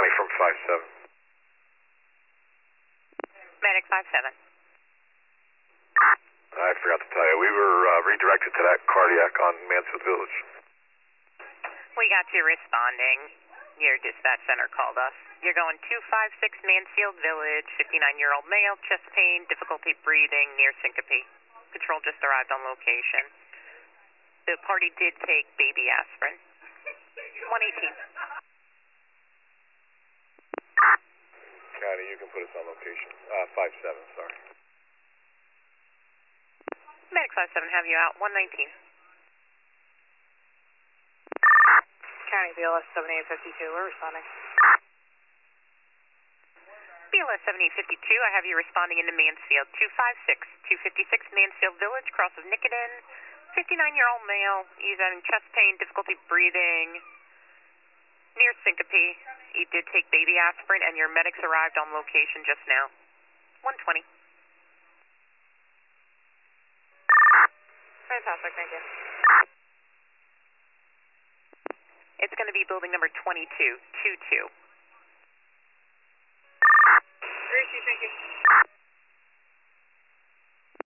120 from 57. Medic 57. I forgot to tell you, we were redirected to that cardiac on Mansfield Village. We got you responding. Your dispatch center called us. You're going 256 Mansfield Village, 59-year-old male, chest pain, difficulty breathing, near syncope. Patrol just arrived on location. The party did take baby aspirin. 118. County, you can put us on location. 57, sorry. Medic 57, have you out. 119. County BLS 7852, we're responding. BLS 7852, I have you responding into Mansfield. 256 Mansfield Village, cross of Nicoden. 59-year-old male, he's having chest pain, difficulty breathing, near syncope. He did take baby aspirin, and your medics arrived on location just now. 120. Fantastic, thank you. It's going to be building number 22, 22.